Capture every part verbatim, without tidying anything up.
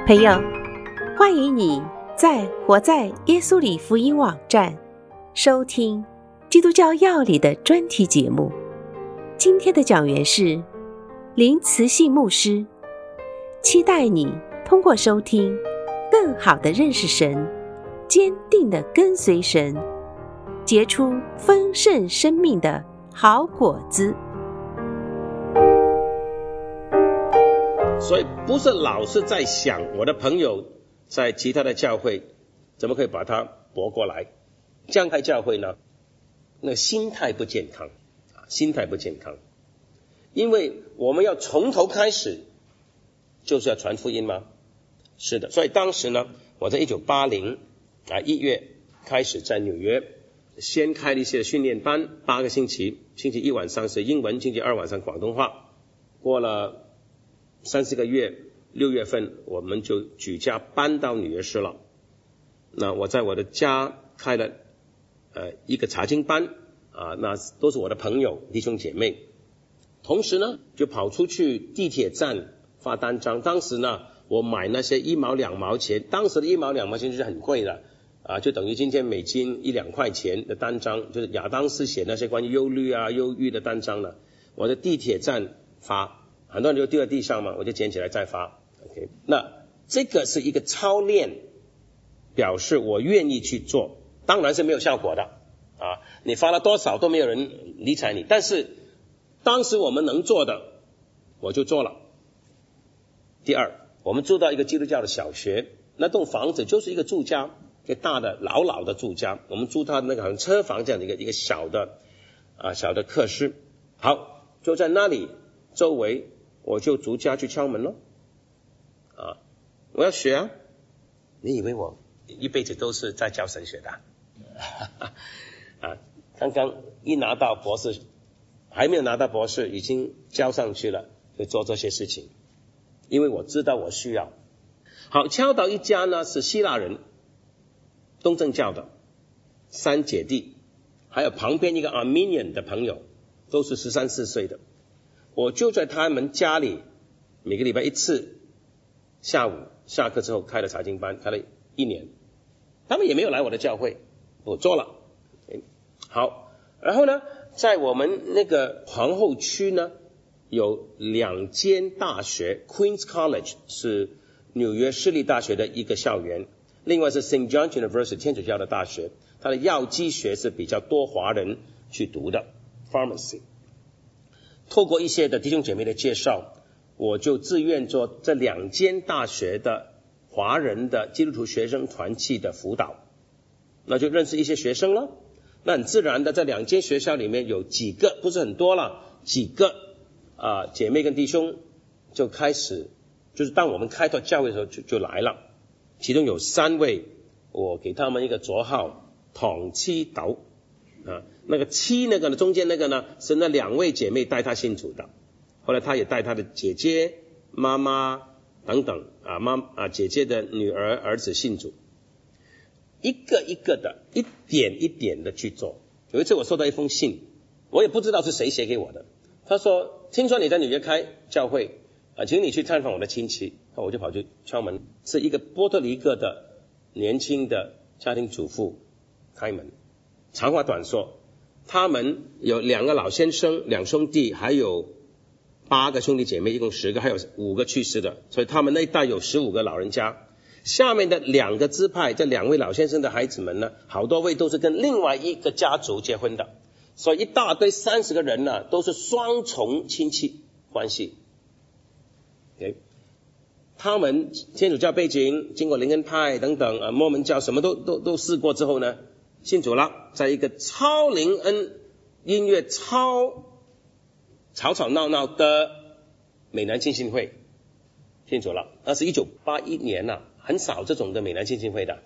朋友，欢迎你在活在耶稣里福音网站收听基督教要理的专题节目。今天的讲员是林慈信牧师，期待你通过收听更好的认识神，坚定的跟随神，结出丰盛生命的好果子。 所以不是老是在想我的朋友在其他的教会怎么可以把他驳过来，这样开教会呢，那个心态不健康，心态不健康。因为我们要从头开始，就是要传福音吗？是的。所以当时呢，我在一九八零啊一月开始在纽约先开了一些训练班，八个星期，星期一晚上是英文，星期二晚上广东话。过了三四个月，六月份我们就举家搬到纽约市了。那我在我的家开了呃一个查经班啊，那都是我的朋友弟兄姐妹。同时呢，就跑出去地铁站发单张。当时呢，我买那些一毛两毛钱，当时的一毛两毛钱就是很贵的啊，就等于今天美金一两块钱的单张，就是亚当斯写那些关于忧虑啊、忧郁的单张呢，我在地铁站发。很多人就丢在地上嘛，我就捡起来再发。OK， 那这个是一个操练，表示我愿意去做，当然是没有效果的啊！你发了多少都没有人理睬你，但是当时我们能做的，我就做了。第二，我们住到一个基督教的小学，那栋房子就是一个住家，一个大的老老的住家，我们租他那个好像车房这样的一个一个小的啊小的课室。好，就在那里周围。我就逐家去敲门咯，啊，我要学啊！你以为我一辈子都是在教神学的啊？啊，刚刚一拿到博士，还没有拿到博士，已经交上去了，就做这些事情，因为我知道我需要。好，敲到一家呢是希腊人，东正教的三姐弟，还有旁边一个 Armenian 的朋友，都是十三四岁的。我就在他们家里每个礼拜一次下午下课之后开了查经班，开了一年。他们也没有来我的教会，我做了。好，然后呢，在我们那个皇后区呢，有两间大学， Queen's College 是纽约市立大学的一个校园，另外是 Saint John University 天主教的大学，它的药剂学是比较多华人去读的 Pharmacy。透过一些的弟兄姐妹的介绍，我就自愿做这两间大学的华人的基督徒学生团契的辅导，那就认识一些学生了。那很自然的，在两间学校里面有几个，不是很多了，几个啊姐妹跟弟兄就开始，就是当我们开拓教会的时候就就来了。其中有三位，我给他们一个绰号，唐七斗。啊，那个七那个呢，中间那个呢，是那两位姐妹带她信主的。后来她也带她的姐姐、妈妈等等啊，妈啊姐姐的女儿、儿子信主，一个一个的，一点一点的去做。有一次我收到一封信，我也不知道是谁写给我的。他说：“听说你在纽约开教会啊，请你去探访我的亲戚。”我就跑去敲门，是一个波特黎各的年轻的家庭主妇开门。长话短说，他们有两个老先生，两兄弟，还有八个兄弟姐妹，一共十个，还有五个去世的，所以他们那一代有十五个老人家。下面的两个支派，这两位老先生的孩子们呢，好多位都是跟另外一个家族结婚的，所以一大堆三十个人呢，都是双重亲戚关系。Okay? 他们天主教背景，经过灵恩派等等啊，摩门教什么都都都试过之后呢，信主了，在一个超灵恩音乐超吵吵闹闹的美南浸信会信主了。那是一九八一年啊，很少这种的美南浸信会的。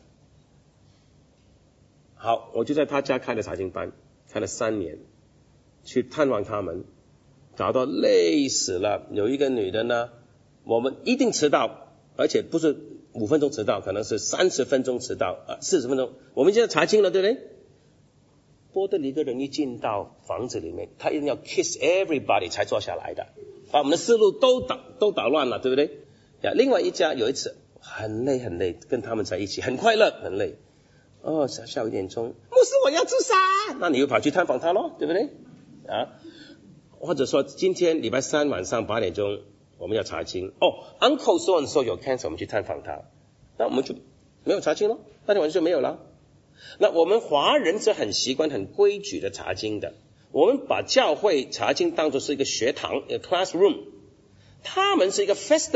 好，我就在他家开了查经班，开了三年，去探望他们，搞到累死了。有一个女的呢，我们一定迟到，而且不是五分钟迟到，可能是三十分钟迟到啊，四十分钟。我们现在查经了，对不对？波特黎各人一进到房子里面，他一定要 kiss everybody 才坐下来的，把我们的思路都捣都捣乱了，对不对？呀，另外一家有一次很累很累，跟他们在一起很快乐很累。哦，下下午一点钟，牧师我要自杀，那你又跑去探访他咯，对不对啊？或者说今天礼拜三晚上八点钟我们要查经，哦 Uncle 说说有 cancer， 我们去探访他，那我们就没有查经咯，那天晚上就没有了。那我们华人是很习惯很规矩的查经的，我们把教会查经当作是一个学堂，一个 classroom， 他们是一个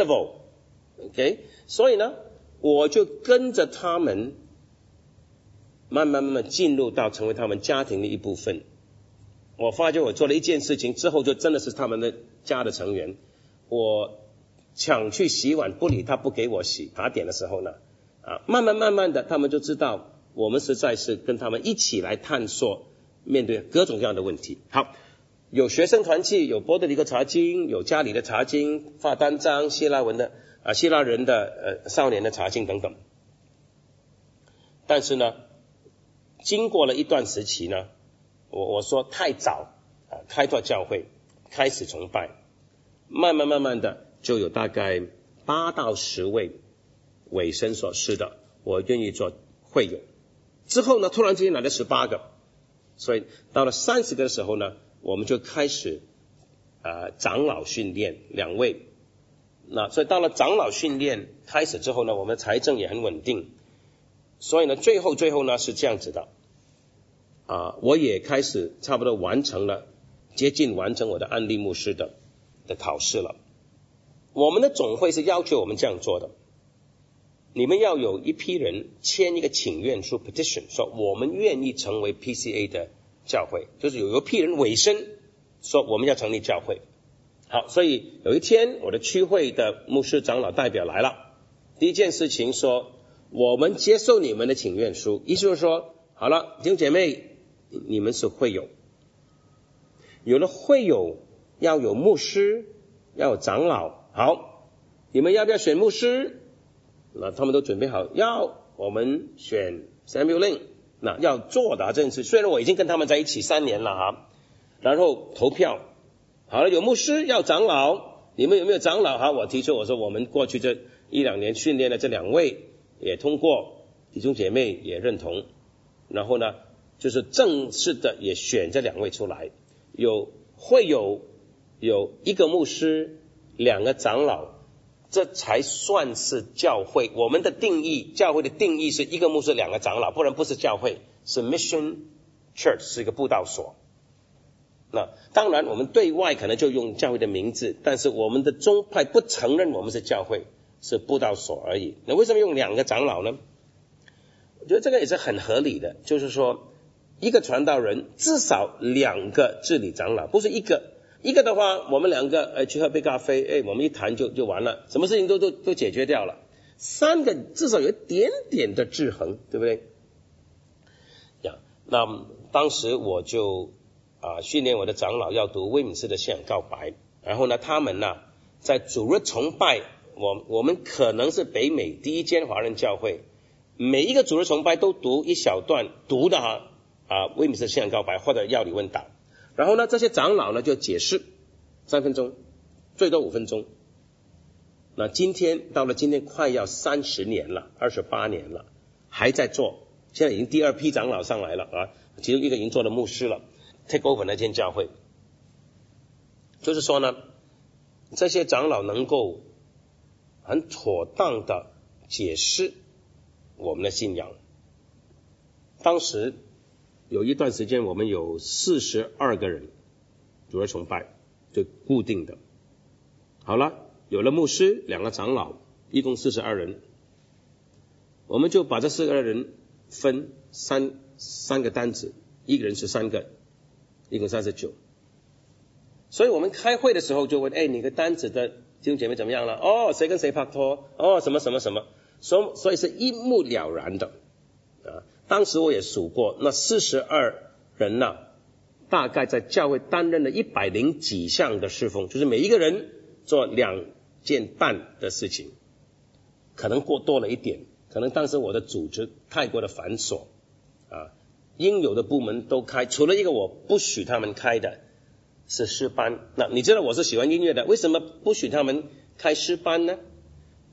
festival，OK， 所以呢我就跟着他们慢慢慢慢进入到成为他们家庭的一部分。我发觉我做了一件事情之后，就真的是他们的家的成员。我抢去洗碗不理他，不给我洗，打点的时候呢，啊，慢慢慢慢的他们就知道我们实在是跟他们一起来探索面对各种各样的问题。好，有学生团契，有波多黎各查经，有家里的查经，发单张，希腊文的啊，希腊人的呃少年的查经等等。但是呢经过了一段时期呢，我我说太早啊，开拓教会，开始崇拜，慢慢慢慢的就有大概八到十位委身所示的，我愿意做会友。之后呢，突然之间来了十八个，所以到了三十个的时候呢，我们就开始呃长老训练两位。那所以到了长老训练开始之后呢，我们财政也很稳定。所以呢，最后最后呢是这样子的，啊，我也开始差不多完成了，接近完成我的安利牧师的的考试了。我们的总会是要求我们这样做的，你们要有一批人签一个请愿书 petition， 说我们愿意成为 P C A 的教会，就是有一批人委身说我们要成立教会。好，所以有一天我的区会的牧师长老代表来了，第一件事情说，我们接受你们的请愿书，意思就是说，好了，弟兄姐妹，你们是会友，有了会友要有牧师，要有长老。好，你们要不要选牧师？那他们都准备好，要，我们选 Samuel Lin。那要做的这件事，虽然我已经跟他们在一起三年了哈，然后投票，好了，有牧师，要长老，你们有没有长老？好，我提出我说我们过去这一两年训练的这两位也通过，弟兄姐妹也认同，然后呢就是正式的也选这两位出来，有会有有一个牧师，两个长老，这才算是教会。我们的定义，教会的定义是一个牧师两个长老，不然不是教会，是 mission church， 是一个布道所。那当然我们对外可能就用教会的名字，但是我们的宗派不承认我们是教会，是布道所而已。那为什么用两个长老呢？我觉得这个也是很合理的，就是说一个传道人至少两个治理长老，不是一个。一个的话，我们两个呃去喝杯咖啡，哎，我们一谈就就完了，什么事情都都都解决掉了。三个至少有一点点的制衡，对不对？呀，那当时我就啊训练我的长老要读威敏斯的信仰告白，然后呢，他们呢在主日崇拜，我我们可能是北美第一间华人教会，每一个主日崇拜都读一小段读的哈啊威敏斯的信仰告白或者要理问答。然后呢，这些长老呢就解释三分钟，最多五分钟。那今天到了今天快要三十年了，二十八年了，还在做。现在已经第二批长老上来了啊，其中一个已经做了牧师了 ，take over 那间教会。就是说呢，这些长老能够很妥当的解释我们的信仰。当时有一段时间我们有四十二个人主日崇拜，就固定的。好了，有了牧师，两个长老，一共四十二人，我们就把这四个人分三三个单子，一个人是三个，一共三十九。所以我们开会的时候就问，哎，你的单子的弟兄姐妹怎么样了？哦，谁跟谁拍拖？哦，什么什么什么，所所以是一目了然的啊。当时我也数过，那四十二人呐、啊，大概在教会担任了一百零几项的侍奉，就是每一个人做两件半的事情，可能过多了一点，可能当时我的组织太过的繁琐啊，应有的部门都开，除了一个我不许他们开的是诗班。那你知道我是喜欢音乐的，为什么不许他们开诗班呢？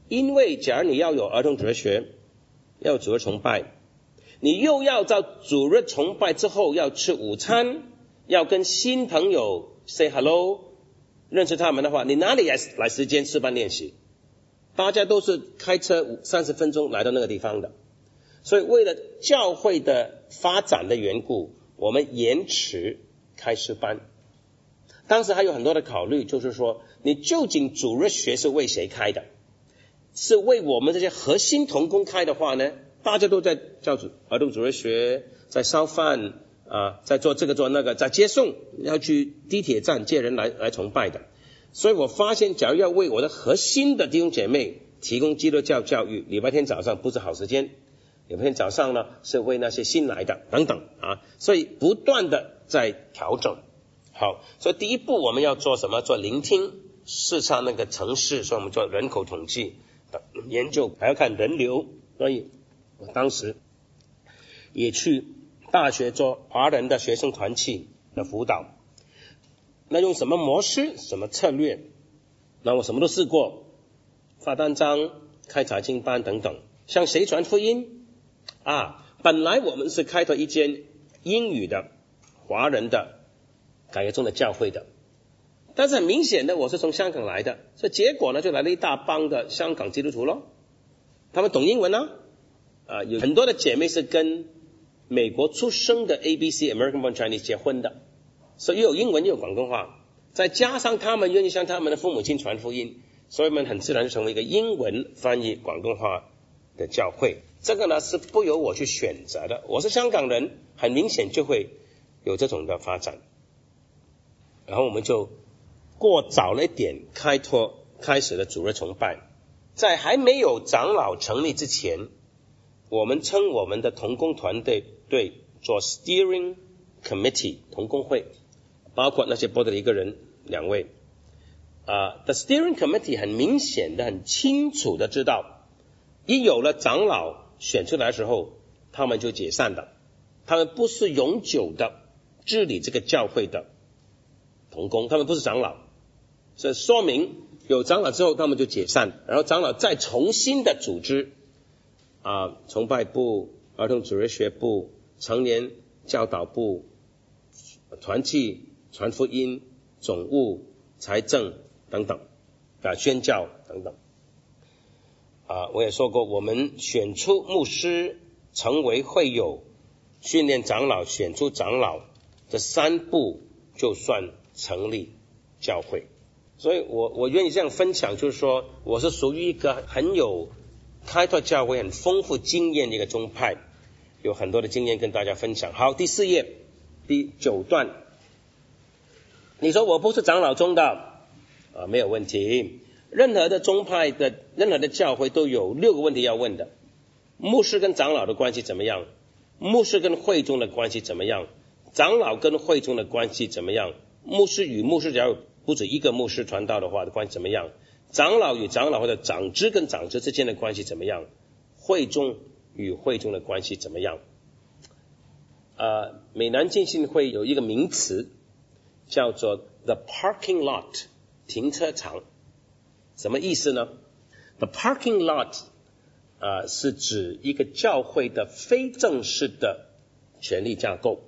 因为假如你要有儿童主日学，要有主日崇拜，你又要在主日崇拜之后要吃午餐，要跟新朋友 say hello， 认识他们的话，你哪里来来时间示范练习？大家都是开车三十分钟来到那个地方的，所以为了教会的发展的缘故，我们延迟开诗班。当时还有很多的考虑，就是说你究竟主日学是为谁开的？是为我们这些核心同工开的话呢，大家都在教主儿童主日学，在烧饭啊，在做这个做那个，在接送，要去地铁站接人来来崇拜的。所以我发现假如要为我的核心的弟兄姐妹提供基督教教育，礼拜天早上不是好时间，礼拜天早上呢是为那些新来的等等啊，所以不断的在调整。好，所以第一步我们要做什么？做聆听，视察那个城市，所以我们做人口统计研究，还要看人流。所以我当时也去大学做华人的学生团契的辅导，那用什么模式，什么策略，那我什么都试过，发单张，开查经班等等。向谁传福音啊？本来我们是开拓一间英语的华人的改革中的教会的，但是很明显的我是从香港来的，所以结果呢就来了一大帮的香港基督徒咯，他们懂英文啊，啊有很多的姐妹是跟美国出生的 A B C American Born Chinese 结婚的，所以又有英文又有广东话，再加上他们愿意向他们的父母亲传福音，所以我们很自然就成为一个英文翻译广东话的教会。这个呢是不由我去选择的，我是香港人，很明显就会有这种的发展。然后我们就过早了一点开拓开始了主日崇拜。在还没有长老成立之前，我们称我们的同工团队对做 steering committee 同工会，包括那些board的一个人两位啊、uh, the steering committee 很明显的很清楚的知道，一有了长老选出来的时候，他们就解散的，他们不是永久的治理这个教会的同工，他们不是长老，所以说明有长老之后他们就解散，然后长老再重新的组织啊，崇拜部、儿童主日学部、成年教导部、团契、传福音、总务、财政等等啊，宣教等等啊。我也说过，我们选出牧师，成为会友，训练长老，选出长老，这三步就算成立教会。所以我我愿意这样分享，就是说我是属于一个很有开拓教会很丰富经验的一个宗派，有很多的经验跟大家分享。好，第四页第九段，你说我不是长老中的啊，没有问题。任何的宗派的任何的教会都有六个问题要问的：牧师跟长老的关系怎么样？牧师跟会众的关系怎么样？长老跟会众的关系怎么样？牧师与牧师只要不止一个牧师传道的话的关系怎么样？长老与长老或者长子跟长子之间的关系怎么样？会众与会众的关系怎么样？呃，美南浸信会有一个名词叫做 the parking lot 停车场，什么意思呢？ The parking lot 呃是指一个教会的非正式的权力架构，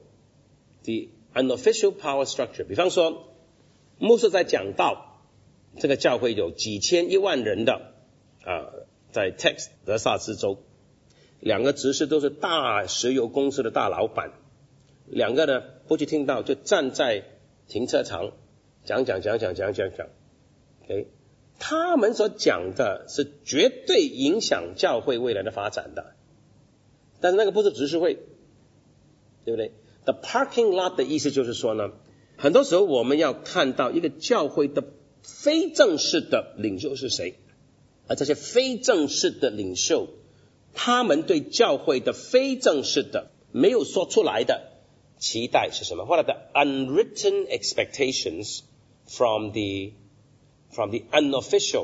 the unofficial power structure。 比方说牧师在讲道，这个教会有几千一万人的啊，在 Texas 德萨斯州，两个执事都是大石油公司的大老板，两个呢不去听到，就站在停车场讲讲讲讲讲讲讲 OK， 他们所讲的是绝对影响教会未来的发展的，但是那个不是执事会，对不对？ The parking lot 的意思就是说呢，很多时候我们要看到一个教会的非正式的领袖是谁，而这些非正式的领袖，他们对教会的非正式的没有说出来的期待是什么？ What are the unwritten expectations from the from the unofficial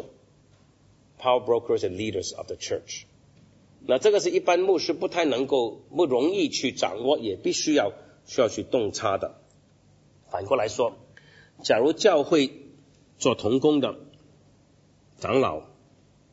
power brokers and leaders of the church？ 那这个是一般牧师不太能够不容易去掌握，也必须要需要去洞察的。反过来说，假如教会做同工的长老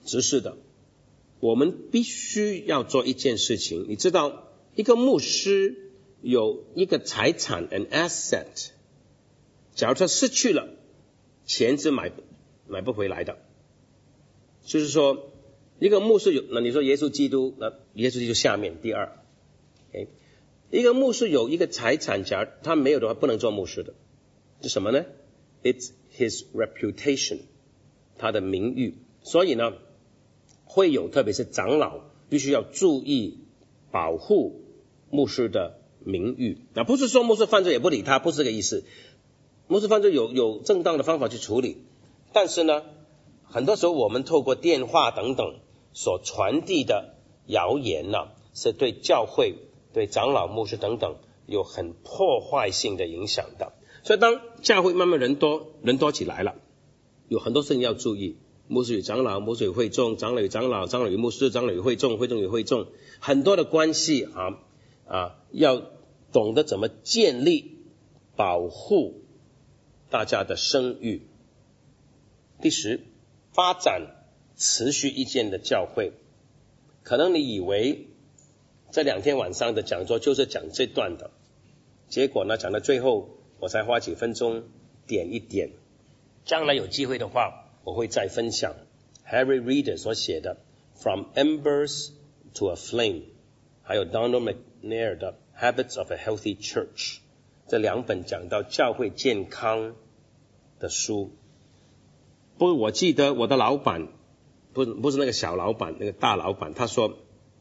执事的，我们必须要做一件事情。你知道，一个牧师有一个财产 an asset， 假如他失去了，钱是买买不回来的。就是说，一个牧师有，那你说耶稣基督，那耶稣基督下面第二， okay? 一个牧师有一个财产，假如他没有的话，不能做牧师的。是什么呢？ It's his reputation， 他的名誉。所以呢，会有特别是长老必须要注意保护牧师的名誉。那不是说牧师犯罪也不理他，不是这个意思。牧师犯罪有有正当的方法去处理，但是呢，很多时候我们透过电话等等所传递的谣言呢、啊，是对教会、对长老、牧师等等有很破坏性的影响的。所以当教会慢慢人多人多起来了，有很多事情要注意。牧师与长老，牧师与会众，长老与长老，长老与牧师，长老与会众，会众与会众，很多的关系啊啊，要懂得怎么建立、保护大家的声誉。第十，发展持续意见的教会。可能你以为这两天晚上的讲座就是讲这段的，结果呢，讲到最后我才花几分钟点一点。将来有机会的话，我会再分享 Harry Reeder 所写的 From Embers to a Flame， 还有 Donald McNair 的 Habits of a Healthy Church， 这两本讲到教会健康的书。不过我记得我的老板，不不是那个小老板，那个大老板，他说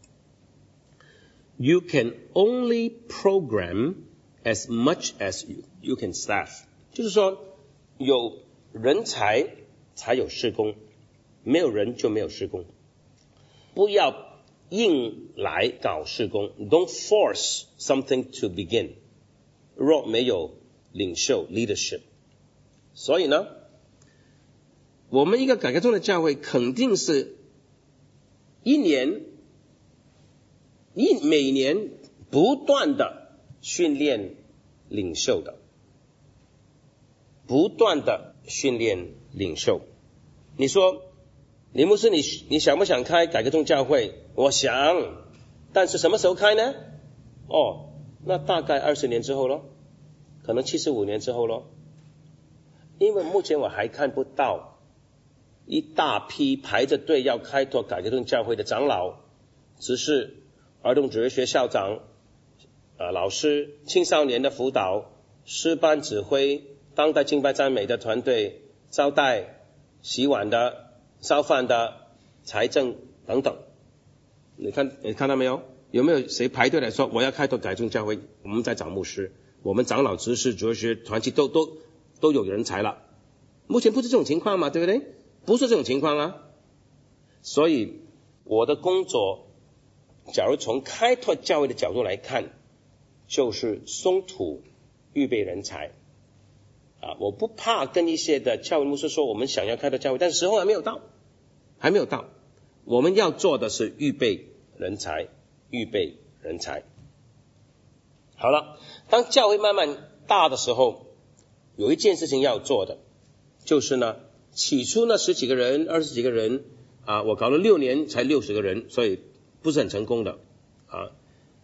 You can only program as much as you, you can staff， 就是说有人才才有事工，没有人就没有事工。不要硬来搞事工 ，Don't force something to begin。若没有领袖 leadership， 所以呢，我们一个改革中的教会肯定是一年一每年不断的训练领袖的，不断的训练领袖。你说林牧师，你你想不想开改革中教会？我想，但是什么时候开呢？哦，那大概二十年之后咯，可能七十五年之后咯。因为目前我还看不到一大批排着队要开拓改革中教会的长老、执事、儿童主日学校长、呃老师、青少年的辅导、诗班指挥、当代敬拜赞美的团队、招待、洗碗的、烧饭的、财政等等。你看你看到没有？有没有谁排队来说我要开拓改革中教会？我们在找牧师，我们长老、执事、主日学团契都都都有人才了。目前不是这种情况嘛，对不对？不是这种情况啊。所以我的工作，假如从开拓教会的角度来看，就是松土预备人才啊。我不怕跟一些的教会牧师说我们想要开拓教会，但是时候还没有到，还没有到。我们要做的是预备人才，预备人才。好了，当教会慢慢大的时候，有一件事情要做的，就是呢，起初那十几个人、二十几个人啊，我搞了六年才六十个人，所以不是很成功的啊。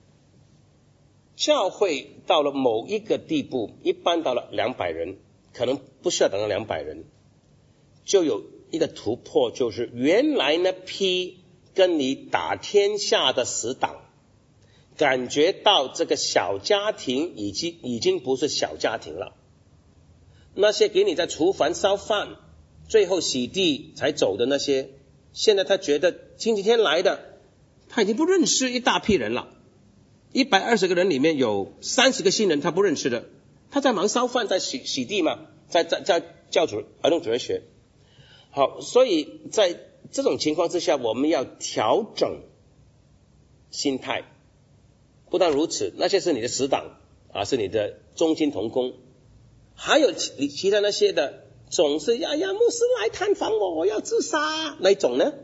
教会到了某一个地步，一般到了两百人，可能不需要等到两百人，就有一个突破，就是原来那批跟你打天下的死党，感觉到这个小家庭已经已经不是小家庭了。那些给你在厨房烧饭，最后洗地才走的那些，现在他觉得星期天来的，他已经不认识一大批人了。一百二十个人里面有三十个新人他不认识的，他在忙烧饭，在洗洗地嘛，在在在教主儿童主日学。好，所以在这种情况之下，我们要调整心态。不但如此，那些是你的死党啊，是你的忠心同工，还有其其他那些的，总是呀呀牧师来探访我，我要自杀那种呢。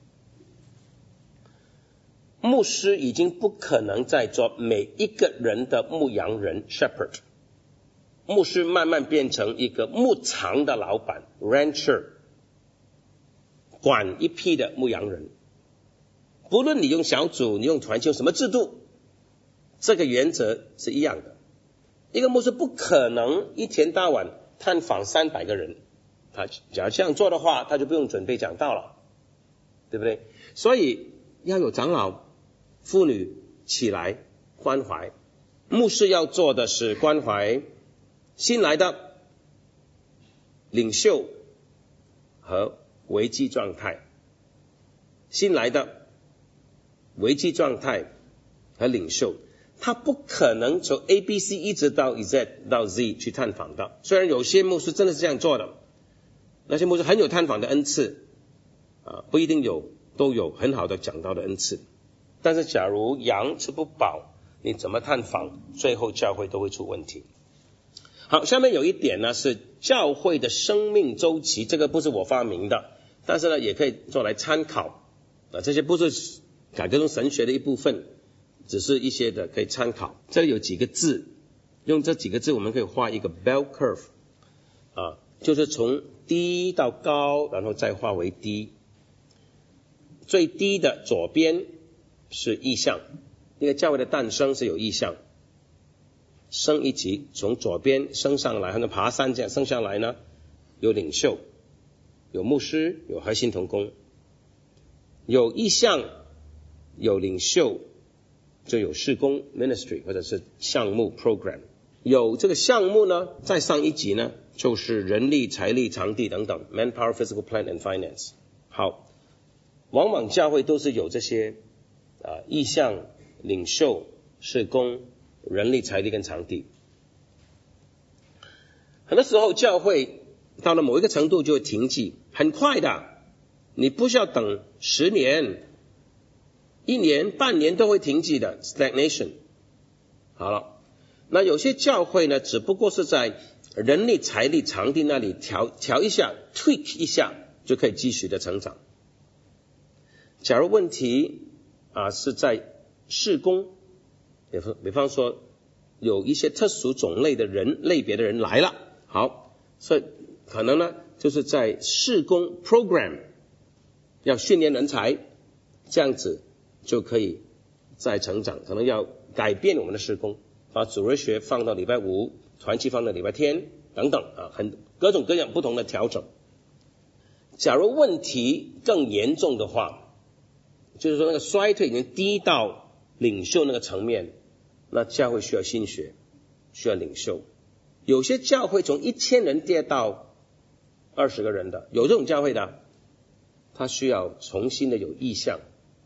牧师已经不可能再做每一个人的牧羊人 shepherd， 牧师慢慢变成一个牧场的老板 rancher， 管一批的牧羊人。不论你用小组，你用团契，用什么制度，这个原则是一样的。一个牧师不可能一天到晚探访三百个人，他假如这样做的话，他就不用准备讲道了，对不对？所以要有长老、妇女起来关怀。牧师要做的是关怀新来的领袖和危机状态，新来的危机状态和领袖，他不可能从 A B C 一直到 Z 到 Z 去探访的。虽然有些牧师真的是这样做的，那些牧师很有探访的恩赐啊，不一定有都有很好的讲道的恩赐，但是假如羊吃不饱，你怎么探访，最后教会都会出问题。好，下面有一点呢，是教会的生命周期，这个不是我发明的，但是呢也可以做来参考啊，这些不是改革中神学的一部分，只是一些的可以参考。这里有几个字，用这几个字我们可以画一个 bell curve 啊，就是从低到高，然后再画为低。最低的左边是意象，一个教会的诞生是有意象，升一级，从左边升上来，好像爬山这样升上来呢，有领袖，有牧师，有核心同工，有意象，有领袖，就有事工 ministry 或者是项目 program。有这个项目呢，再上一级呢，就是人力、财力、场地等等 manpower, physical plant and finance。好，往往教会都是有这些啊意象、领袖、事工、人力、财力跟场地。很多时候教会到了某一个程度就会停滞，很快的，你不需要等十年、一年、半年都会停滞的 stagnation。好了，那有些教会呢，只不过是在人力、财力、场地那里调调一下 tweak 一下就可以继续的成长。假如问题啊是在事工，比方说有一些特殊种类的人类别的人来了，好，所以可能呢就是在事工 program 要训练人才，这样子就可以再成长。可能要改变我们的事工，把主日学放到礼拜五，团契放到礼拜天等等啊，很各种各样不同的调整。假如问题更严重的话，就是说那个衰退已经低到领袖那个层面，那教会需要新学，需要领袖。有些教会从一千人跌到二十个人的，有这种教会的，它需要重新的有意向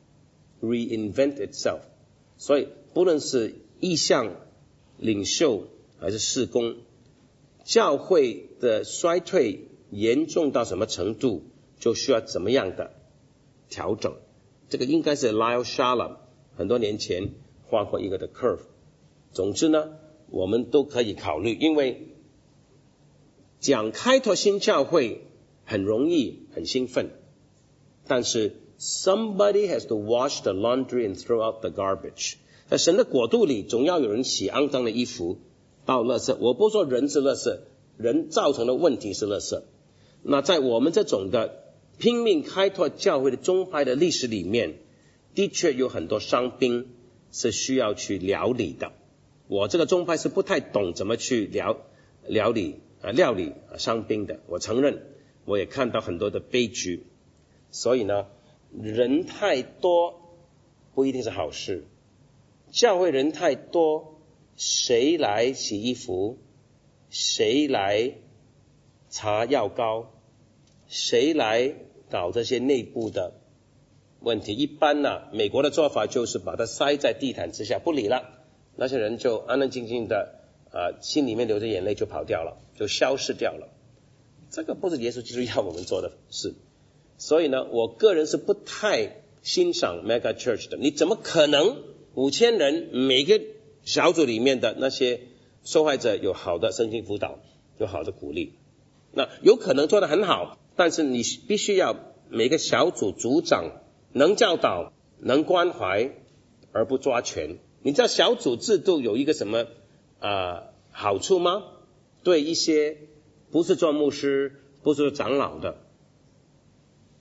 reinvent itself。 所以不论是意向、领袖还是事工，教会的衰退严重到什么程度，就需要怎么样的调整。这个应该是 Lyle Shalom 很多年前画过一个的 curve。 总之呢，我们都可以考虑，因为讲开拓新教会很容易，很兴奋，但是 somebody has to wash the laundry and throw out the garbage。 在神的国度里，总要有人洗肮脏的衣服，倒垃圾。我不说人是垃圾，人造成的问题是垃圾。那在我们这种的拼命开拓教会的宗派的历史里面，的确有很多伤兵是需要去料理的。我这个宗派是不太懂怎么去料料理啊料理啊伤兵的，我承认，我也看到很多的悲剧。所以呢，人太多不一定是好事。教会人太多，谁来洗衣服，谁来擦药膏，谁来搞这些内部的问题？一般呢、啊，美国的做法就是把它塞在地毯之下不理了，那些人就安安静静的啊，心里面流着眼泪就跑掉了，就消失掉了。这个不是耶稣基督要我们做的事。所以呢，我个人是不太欣赏 mega church 的。你怎么可能五千人每个小组里面的那些受害者有好的身心辅导，有好的鼓励？那有可能做得很好，但是你必须要每个小组组长能教导，能关怀，而不抓权。你知道小组制度有一个什么呃好处吗？对一些不是做牧师、不是做长老的，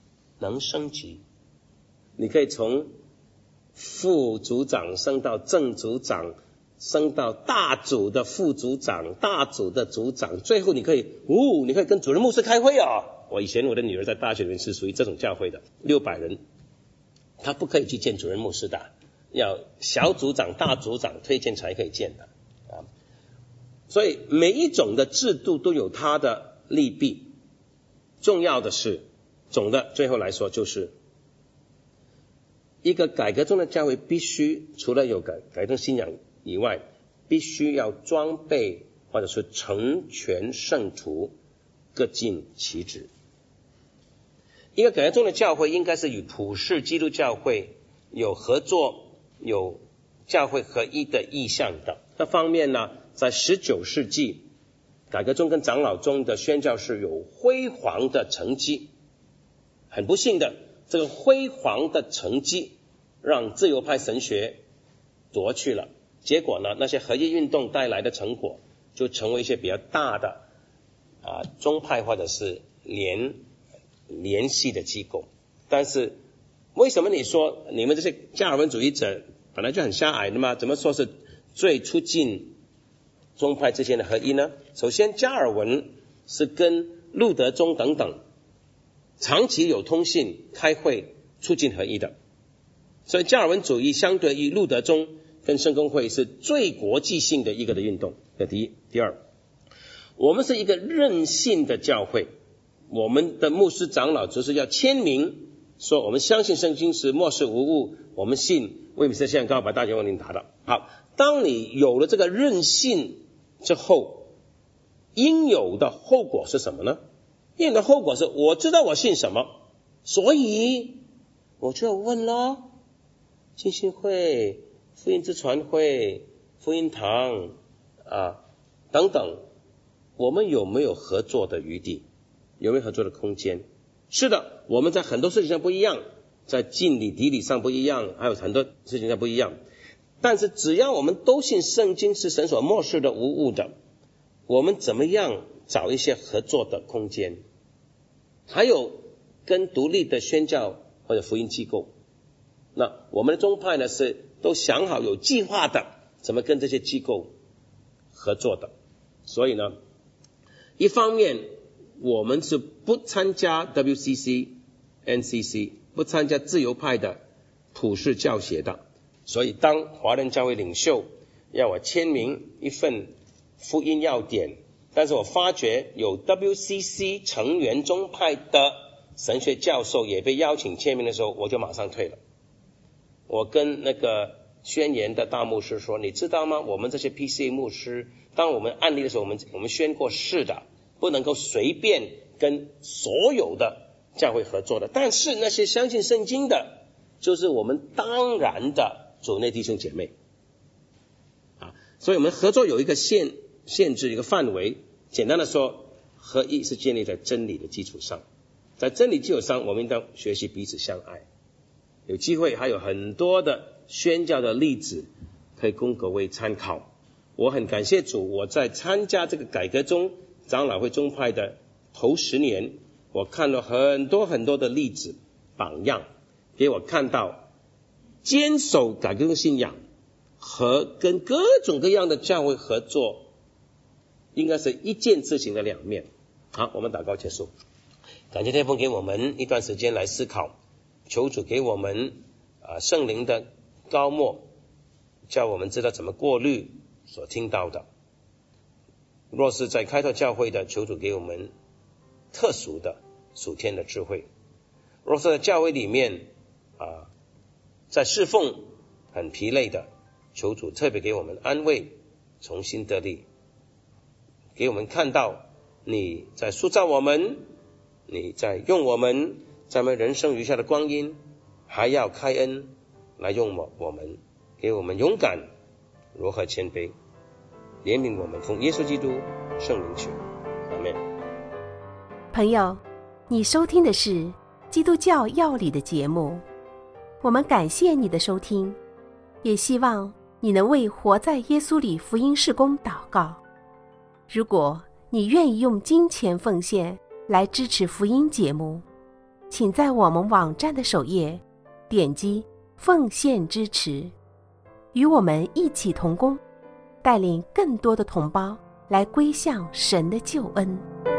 能升级，你可以从副组长升到正组长，升到大组的副组长，大组的组长，最后你可以哦，你可以跟主任牧师开会啊。我以前我的女儿在大学里面是属于这种教会的，六百人，她不可以去见主任牧师的，要小组长大组长推荐才可以见的啊。所以每一种的制度都有它的利弊，重要的是总的最后来说，就是一个改革中的教会必须除了有改改正信仰以外，必须要装备或者是成全圣徒，各尽其职。一个改革中的教会应该是与普世基督教会有合作，有教会合一的意向的。这方面呢，在十九世纪改革中跟长老中的宣教士有辉煌的成绩。很不幸的，这个辉煌的成绩让自由派神学夺去了，结果呢，那些合一运动带来的成果就成为一些比较大的啊宗派或者是联联系的机构。但是为什么你说你们这些加尔文主义者本来就很狭隘的吗？怎么说是最促进宗派之间的合一呢？首先，加尔文是跟路德宗等等长期有通信开会促进合一的，所以加尔文主义相对于路德宗跟圣公会是最国际性的一个的运动。这第一。第二，我们是一个任性的教会，我们的牧师长老就是要签名说我们相信圣经是末世无误，我们信为米色献高，把大权王领达到。好，当你有了这个任性之后，应有的后果是什么呢？应有的后果是我知道我信什么，所以我就要问咯，浸信会、福音之传会、福音堂啊等等，我们有没有合作的余地？有没有合作的空间？是的，我们在很多事情上不一样，在敬礼典礼上不一样，还有很多事情上不一样，但是只要我们都信圣经是神所默示的无误的，我们怎么样找一些合作的空间？还有跟独立的宣教或者福音机构，那我们的宗派呢是都想好有计划的怎么跟这些机构合作的。所以呢，一方面我们是不参加 W C C、N C C， 不参加自由派的普世教协的，所以当华人教会领袖要我签名一份福音要点，但是我发觉有 W C C 成员宗派的神学教授也被邀请签名的时候，我就马上退了。我跟那个宣言的大牧师说，你知道吗？我们这些 P C A 牧师，当我们案例的时候，我们我们宣过誓的，不能够随便跟所有的教会合作的。但是那些相信圣经的，就是我们当然的主内弟兄姐妹啊。所以我们合作有一个限限制，一个范围。简单的说，合一是建立在真理的基础上，在真理基础上，我们应当学习彼此相爱。有机会还有很多的宣教的例子可以供各位参考。我很感谢主，我在参加这个改革中长老会宗派的头十年，我看了很多很多的例子榜样，给我看到坚守改革中信仰和跟各种各样的教会合作应该是一件事情的两面。好，我们祷告结束。感谢天父给我们一段时间来思考，求主给我们啊圣灵的高莫，叫我们知道怎么过滤所听到的。若是在开拓教会的，求主给我们特殊的属天的智慧。若是在教会里面啊在侍奉很疲累的，求主特别给我们安慰，重新得力，给我们看到你在塑造我们，你在用我们，在我们人生余下的光阴，还要开恩来用我我们，给我们勇敢如何谦卑，怜悯我们，奉耶稣基督圣名求，阿们。 朋友，你收听的是基督教要理的节目，我们感谢你的收听，也希望你能为活在耶稣里福音事工祷告。如果你愿意用金钱奉献来支持福音节目， 请在我们网站的首页点击奉献支持，与我们一起同工，带领更多的同胞来归向神的救恩。